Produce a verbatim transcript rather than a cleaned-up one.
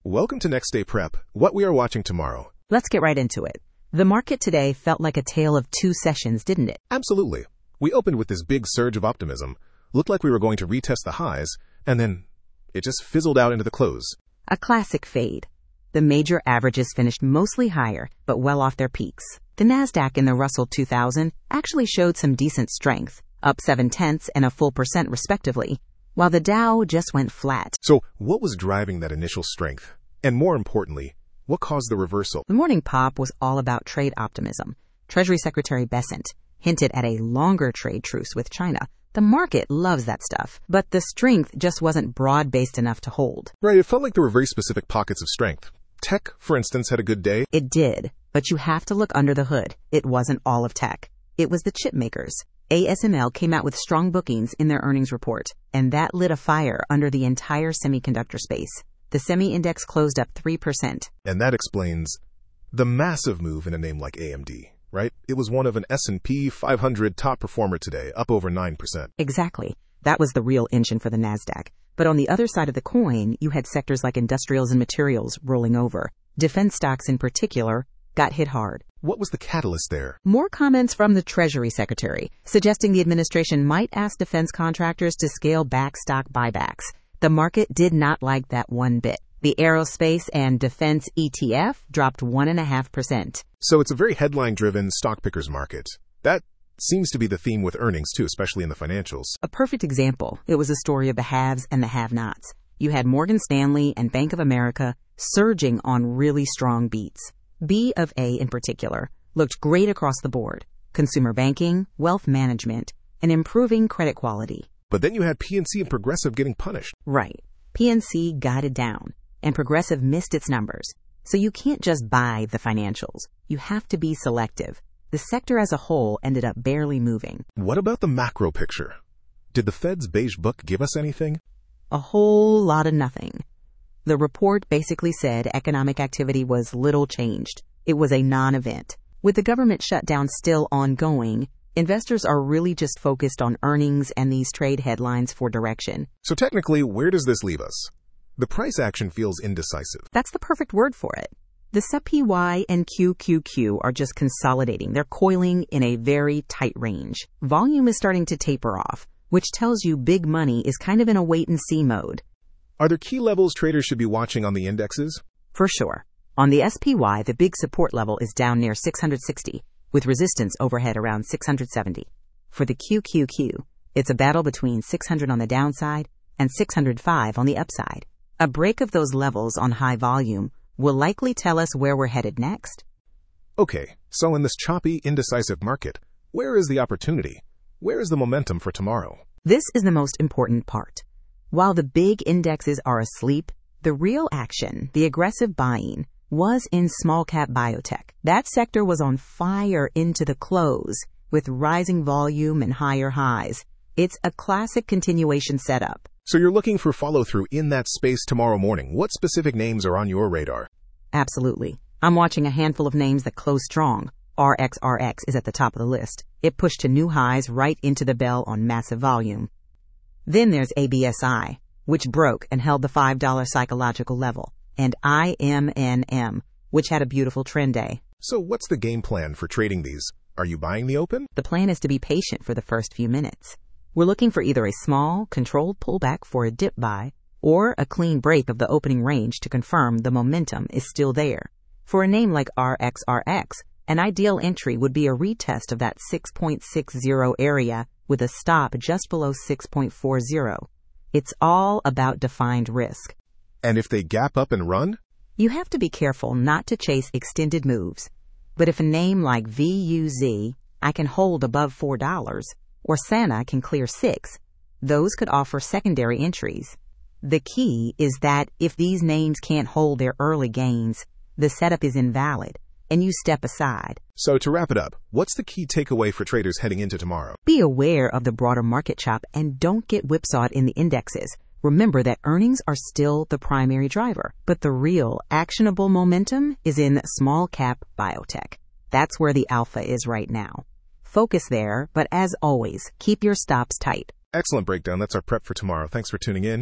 Welcome to Next Day Prep, what we are watching tomorrow. Let's get right into it. The market today felt like a tale of two sessions, didn't it? Absolutely. We opened with this big surge of optimism, looked like we were going to retest the highs, and then it just fizzled out into the close. A classic fade. The major averages finished mostly higher, but well off their peaks. The Nasdaq and the Russell two thousand actually showed some decent strength, up seven tenths and a full percent respectively, while the Dow just went flat. So what was driving that initial strength? And more importantly, what caused the reversal? The morning pop was all about trade optimism. Treasury Secretary Bessent hinted at a longer trade truce with China. The market loves that stuff, but the strength just wasn't broad-based enough to hold. Right, it felt like there were very specific pockets of strength. Tech, for instance, had a good day. It did, but you have to look under the hood. It wasn't all of tech. It was the chip makers. A S M L came out with strong bookings in their earnings report, and that lit a fire under the entire semiconductor space. The semi index closed up three percent. And that explains the massive move in a name like A M D, right? It was one of an S and P five hundred top performer today, up over nine percent. Exactly. That was the real engine for the Nasdaq. But on the other side of the coin, you had sectors like industrials and materials rolling over. Defense stocks in particular got hit hard. What was the catalyst there? More comments from the Treasury Secretary, suggesting the administration might ask defense contractors to scale back stock buybacks. The market did not like that one bit. The aerospace and defense E T F dropped one point five percent. So it's a very headline-driven stock pickers market. That seems to be the theme with earnings, too, especially in the financials. A perfect example. It was a story of the haves and the have-nots. You had Morgan Stanley and Bank of America surging on really strong beats. B of A in particular looked great across the board. Consumer banking, wealth management, and improving credit quality. But then you had P N C and Progressive getting punished. Right. P N C guided down, and Progressive missed its numbers. So you can't just buy the financials. You have to be selective. The sector as a whole ended up barely moving. What about the macro picture? Did the Fed's beige book give us anything? A whole lot of nothing. The report basically said economic activity was little changed. It was a non-event. With the government shutdown still ongoing, investors are really just focused on earnings and these trade headlines for direction. So technically, where does this leave us? The price action feels indecisive. That's the perfect word for it. The S P Y and Q Q Q are just consolidating. They're coiling in a very tight range. Volume is starting to taper off, which tells you big money is kind of in a wait-and-see mode. Are there key levels traders should be watching on the indexes? For sure. On the S P Y, the big support level is down near six hundred sixty, with resistance overhead around six hundred seventy. For the Q Q Q, it's a battle between six hundred on the downside and six hundred five on the upside. A break of those levels on high volume will likely tell us where we're headed next. Okay, so in this choppy, indecisive market, where is the opportunity? Where is the momentum for tomorrow? This is the most important part. While the big indexes are asleep, the real action, the aggressive buying, was in small-cap biotech. That sector was on fire into the close, with rising volume and higher highs. It's a classic continuation setup. So you're looking for follow-through in that space tomorrow morning. What specific names are on your radar? Absolutely. I'm watching a handful of names that close strong. R X R X is at the top of the list. It pushed to new highs right into the bell on massive volume. Then there's A B S I, which broke and held the five dollar psychological level, and I M N M, which had a beautiful trend day. So what's the game plan for trading these? Are you buying the open? The plan is to be patient for the first few minutes. We're looking for either a small, controlled pullback for a dip buy, or a clean break of the opening range to confirm the momentum is still there. For a name like R X R X, an ideal entry would be a retest of that six point six zero area with a stop just below six point four zero. It's all about defined risk. And if they gap up and run? You have to be careful not to chase extended moves. But if a name like V U Z, I can hold above four dollars, or Santa can clear six, those could offer secondary entries. The key is that if these names can't hold their early gains, the setup is invalid, and you step aside. So to wrap it up, what's the key takeaway for traders heading into tomorrow? Be aware of the broader market chop and don't get whipsawed in the indexes. Remember that earnings are still the primary driver, but the real actionable momentum is in small cap biotech. That's where the alpha is right now. Focus there, but as always, keep your stops tight. Excellent breakdown. That's our prep for tomorrow. Thanks for tuning in.